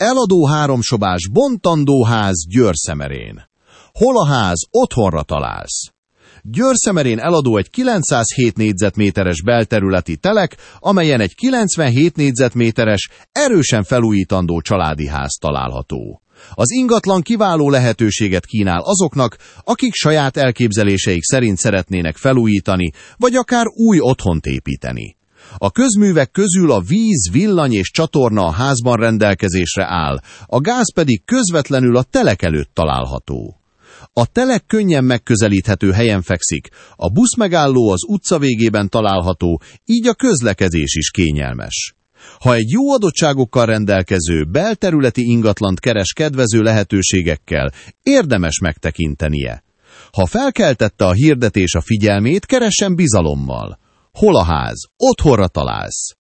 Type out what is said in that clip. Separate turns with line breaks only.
Eladó háromsobás bontandó ház Győr-Szemerén. Hol a ház, otthonra találsz. Győr-Szemerén eladó egy 907 négyzetméteres belterületi telek, amelyen egy 97 négyzetméteres, erősen felújítandó családi ház található. Az ingatlan kiváló lehetőséget kínál azoknak, akik saját elképzeléseik szerint szeretnének felújítani, vagy akár új otthont építeni. A közművek közül a víz, villany és csatorna a házban rendelkezésre áll, a gáz pedig közvetlenül a telek előtt található. A telek könnyen megközelíthető helyen fekszik, a buszmegálló az utca végében található, így a közlekedés is kényelmes. Ha egy jó adottságokkal rendelkező, belterületi ingatlant keres kedvező lehetőségekkel, érdemes megtekintenie. Ha felkeltette a hirdetés a figyelmét, keressen bizalommal. Hol a ház, otthonra találsz.